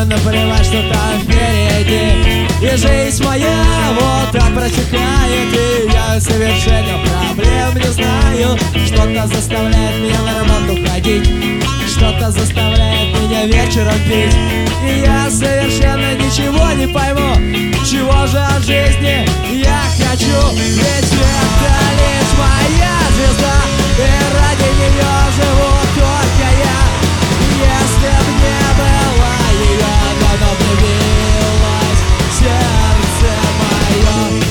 наплевать, что там впереди. И жизнь моя вот так протекает, и я совершенно проблем не знаю. Что-то заставляет меня на работу ходить, что-то заставляет меня вечером пить. И я совершенно ничего не пойму, чего же от жизни я хочу. Ведь это лишь моя звезда, и ради нее живу только я. Если б не было ее, давно бы билось сердце мое.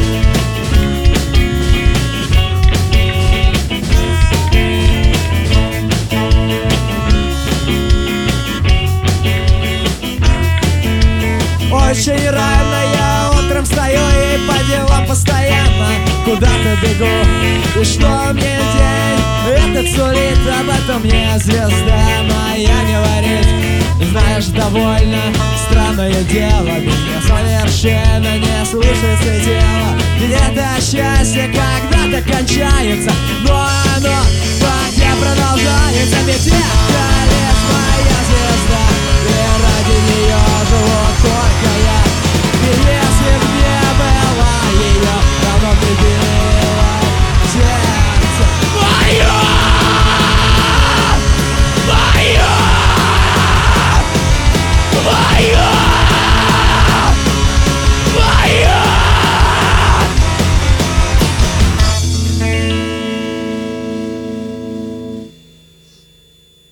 Очень рано я утром встаю и по делам постоянно куда-то бегу. И что мне день этот сулит, об этом мне звезда моя говорит. Знаешь, довольно странное дело, меня совершенно не слушается тело. Где-то счастье когда-то кончается, но оно пока продолжается. Ведь это